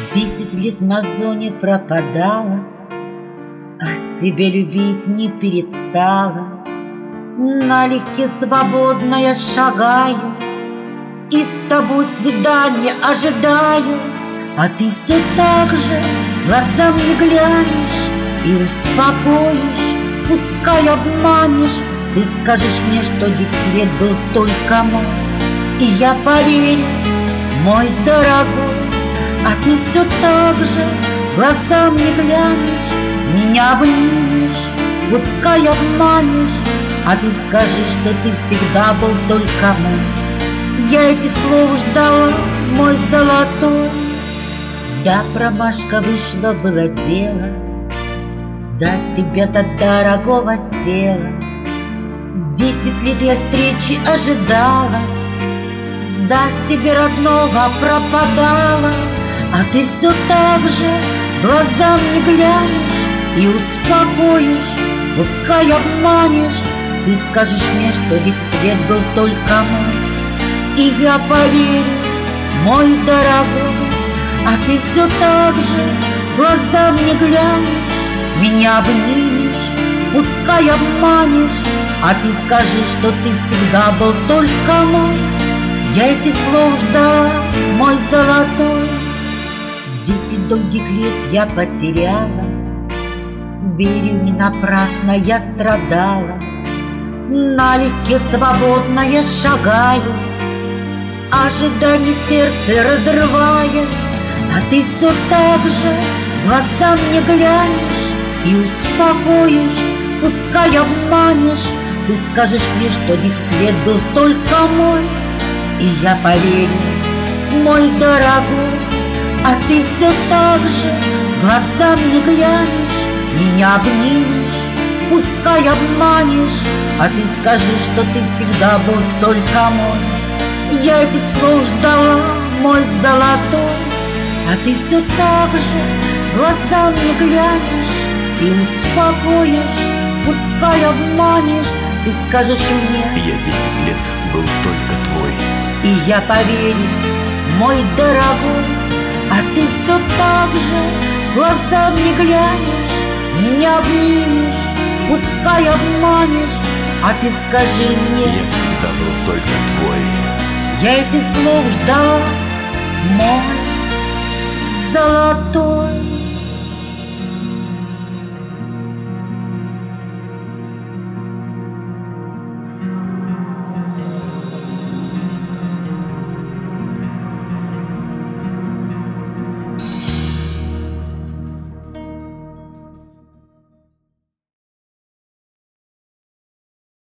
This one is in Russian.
10 лет на зоне пропадала, а тебя любить не перестала. Налегке свободно я шагаю и с тобой свидания ожидаю, а ты все так же глазам не глянешь и успокоишь, пускай обманешь. Ты скажешь мне, что 10 лет был только мой, и я поверю, мой дорогой. А ты все так же глазам не глянешь, меня обнимешь, пускай обманешь, а ты скажи, что ты всегда был только мой. Я этих слов ждала, мой золотой. Да, промашка вышла, было дело, за тебя-то дорогого села. 10 лет я встречи ожидала, за тебя родного пропадала, а ты все так же глазам не глянешь и успокоишь, пускай обманешь. Ты скажешь мне, что 10 лет был только мой, и я поверю, мой дорогой. А ты все так же глазам не глянешь, меня обнимешь, пускай обманешь, а ты скажи, что ты всегда был только мой. Я этих слов ждала, мой золотой. 10 долгих лет я потеряла, верю, не напрасно я страдала. Налегке свободно я шагаю, ожидание сердце разрывая, а ты все так же глазам не глянешь и успокоишь, пускай обманешь. Ты скажешь мне, что 10 лет был только мой, и я поверю, мой дорогой. А ты все так же глазам не глянешь, меня обнимешь, пускай обманешь, а ты скажи, что ты всегда был только мой. Я этих слов ждала, мой золотой. А ты все так же глазам не глянешь и успокоишь, пускай обманешь. Ты скажешь мне: я 10 лет был только твой, и я поверю, мой дорогой. А ты все так же глазам не глянешь, меня обнимешь, пускай обманешь, а ты скажи мне: я всегда был только твой. Я этих слов ждала, мой золотой.